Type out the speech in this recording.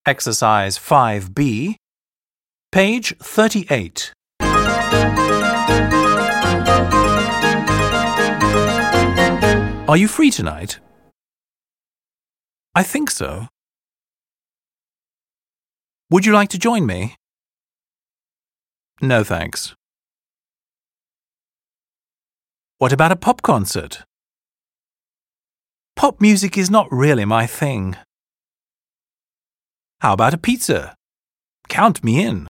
Exercise 5B, page 38. Are you free tonight? I think so. Would you like to join me? No, thanks. What about a pop concert? Pop music is not really my thing. How about a pizza? Count me in.